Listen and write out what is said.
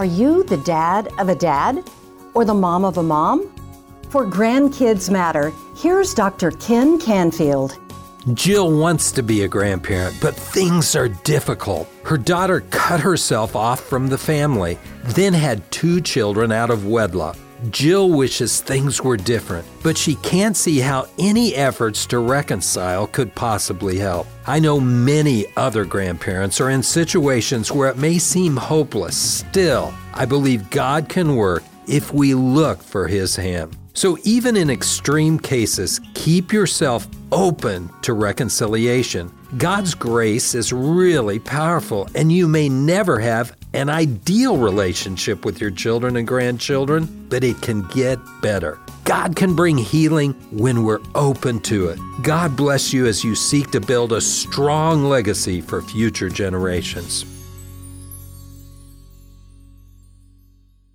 Are you the dad of a dad or the mom of a mom? For Grandkids Matter, here's Dr. Ken Canfield. Jill wants to be a grandparent, but things are difficult. Her daughter cut herself off from the family, then had 2 children out of wedlock. Jill wishes things were different, but she can't see how any efforts to reconcile could possibly help. I know many other grandparents are in situations where it may seem hopeless. Still, I believe God can work if we look for His hand. So even in extreme cases, keep yourself open to reconciliation. God's grace is really powerful, and you may never have an ideal relationship with your children and grandchildren, but it can get better. God can bring healing when we're open to it. God bless you as you seek to build a strong legacy for future generations.